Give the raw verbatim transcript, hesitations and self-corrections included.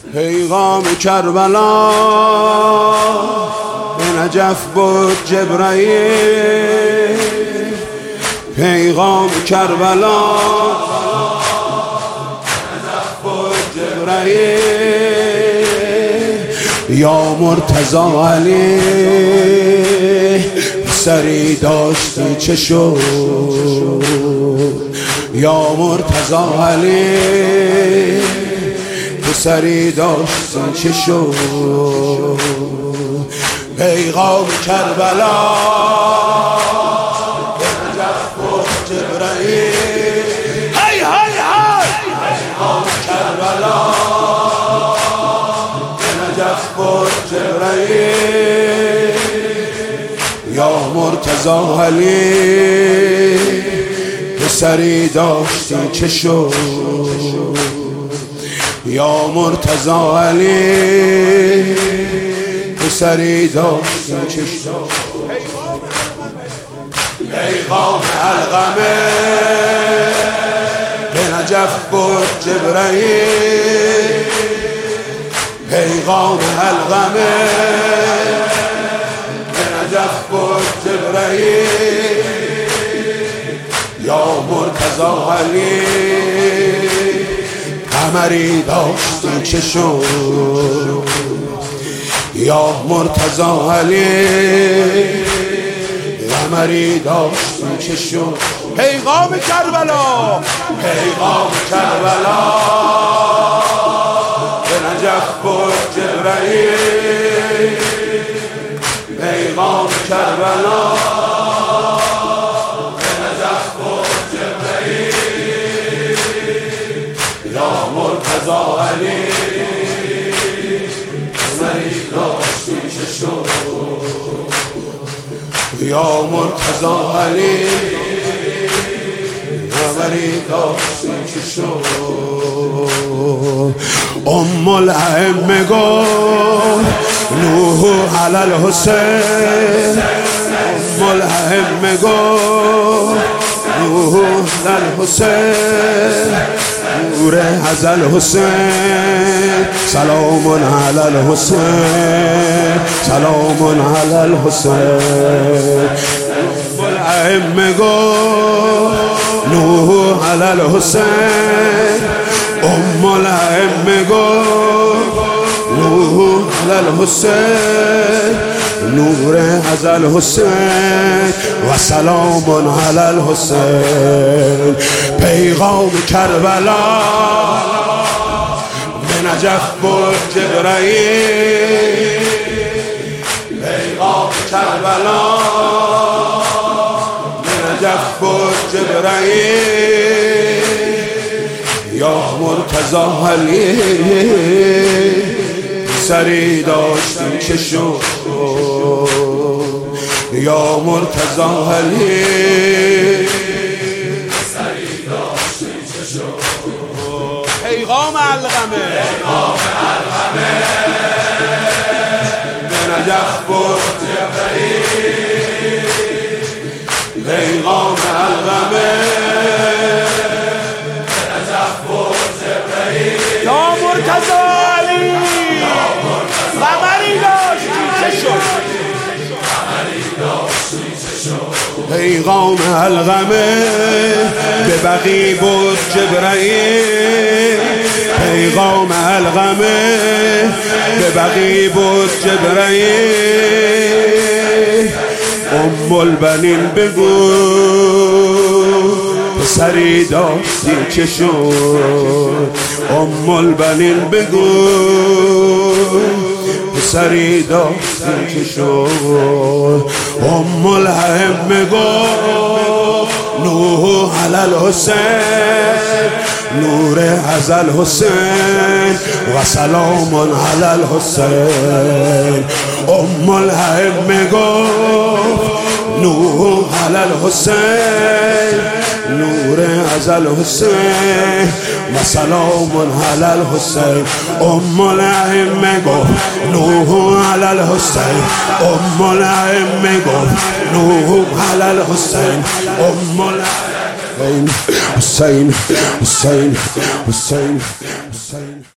پیغام کربلا به نجف بود جبرائیل، پیغام کربلا به نجف بود جبرائیل. یا مرتضی علی سری داشتی چه شد، یا مرتضی علی سری داشتی چه شد. پیغام کربلا به نجف بود جبرائیل، هی هی هی پیغام کربلا به نجف بود جبرائیل. یا مرتضی علی پسری داشتی چه شد، یا مرتضی علی پسری داشتی چه شد. پیغام علقمه به نجف بود جبرائیل، پیغام علقمه به نجف بود جبرائیل. یا مرتضی علی قمری داشتی چه شد، یا مرتضی علی قمری داشتی چه شد. پیغام کربلا، پیغام کربلا به نجف بود جبرائیل، پیغام کربلا به نجف بود جبرائیل. یا مرتضی علی سری داشتی چه شد، یا مرتضی علی سری داشتی چه شد. ام الائمه گفت نوح علی الحسین، ام الائمه گفت نوح علی الحسین، نور از الحسین سلام علی الحسین، سلام علی الحسین. ام الائمه گفت نوح علی الحسین، ام الائمه گفت نوح علی الحسین، نور از الحسین و سلام علی الحسین. پیغام کربلا به نجف بود جبرائیل، پیغام کربلا به نجف بود جبرائیل. یا مرتضی علی سری داشتی چه شد، یا مرتضی علی سری داشتی چه شد. پیغام علقمه، پیغام علقمه به نجف بود جبرائیل، پیغام علقمه به نجف بود جبرائیل. یا مرتضی علی قمری داشتی چه شد، پیغام علقمه به بقی بود جبرائیل، پیغام علقمه به بقی بود جبرائیل. ام البنین بگو پسری داشتی چه شد، ام البنین بگو پسری داشتی چه شد. ام الائمه گفت نوح علی الحسین، نور از الحسین و سلام علی الحسین. ام الائمه گفت نوح علی الحسین، نور از الحسین و سلام علی الحسین. ام الائمه گفت نوح علی الحسین، ام الائمه گفت نوح علی الحسین، ام الائمه حسین حسین حسین حسین حسین.